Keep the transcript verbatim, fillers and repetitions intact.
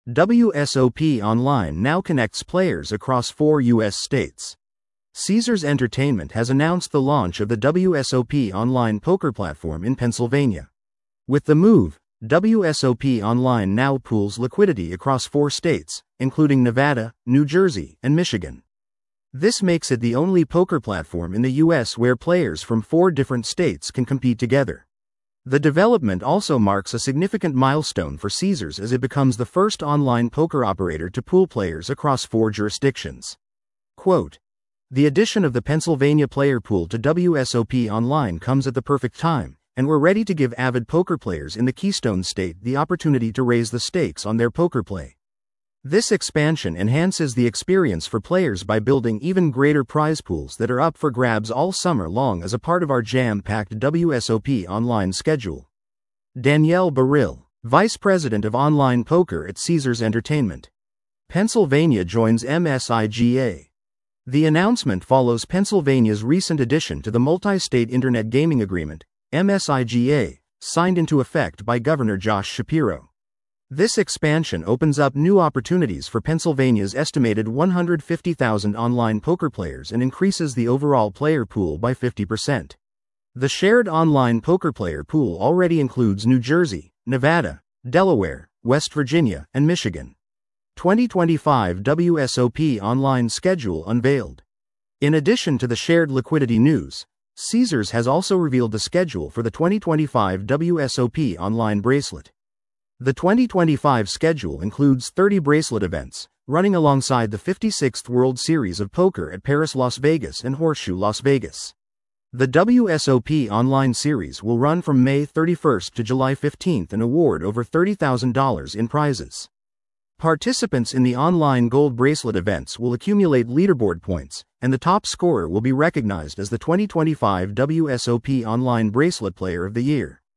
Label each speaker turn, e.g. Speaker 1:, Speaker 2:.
Speaker 1: W S O P Online now connects players across four U S states. Caesars Entertainment has announced the launch of the W S O P Online poker platform in Pennsylvania. With the move, W S O P Online now pools liquidity across four states, including Nevada, New Jersey, and Michigan. This makes it the only poker platform in the U S where players from four different states can compete together. The development also marks a significant milestone for Caesars as it becomes the first online poker operator to pool players across four jurisdictions. Quote, "The addition of the Pennsylvania player pool to W S O P Online comes at the perfect time, and we're ready to give avid poker players in the Keystone State the opportunity to raise the stakes on their poker play. This expansion enhances the experience for players by building even greater prize pools that are up for grabs all summer long as a part of our jam-packed W S O P Online schedule." Danielle Baril, Vice President of Online Poker at Caesars Entertainment. Pennsylvania joins M S I G A. The announcement follows Pennsylvania's recent addition to the Multi-State Internet Gaming Agreement, M S I G A, signed into effect by Governor Josh Shapiro. This expansion opens up new opportunities for Pennsylvania's estimated one hundred fifty thousand online poker players and increases the overall player pool by fifty percent. The shared online poker player pool already includes New Jersey, Nevada, Delaware, West Virginia, and Michigan. twenty twenty-five W S O P Online schedule unveiled. In addition to the shared liquidity news, Caesars has also revealed the schedule for the twenty twenty-five W S O P Online bracelet. The twenty twenty-five schedule includes thirty bracelet events, running alongside the fifty-sixth World Series of Poker at Paris Las Vegas and Horseshoe Las Vegas. The W S O P Online series will run from May thirty-first to July fifteenth and award over thirty thousand dollars in prizes. Participants in the online gold bracelet events will accumulate leaderboard points, and the top scorer will be recognized as the twenty twenty-five W S O P Online Bracelet Player of the Year.